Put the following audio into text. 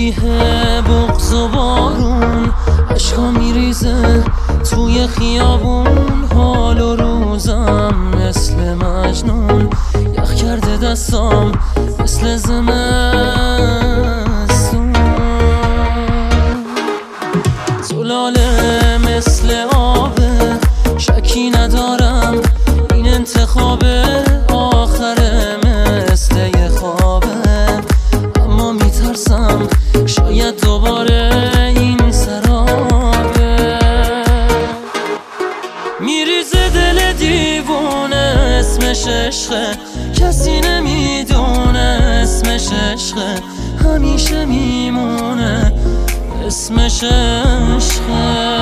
تسبیح بغض و بارون، عشقا میریزه توی خیابون. حال و روزم مثل مجنون، یخ کرده دستام مثل زمستون. زلاله مثل آبه، شکی ندارم این انتخاب آخره مثل یه خوابه. اما میترسم شاید دوباره این سرابه. میریزه دل دیوونه، اسمش عشقه، کسی نمیدونه اسمش عشقه، همیشه میمونه اسمش عشقه.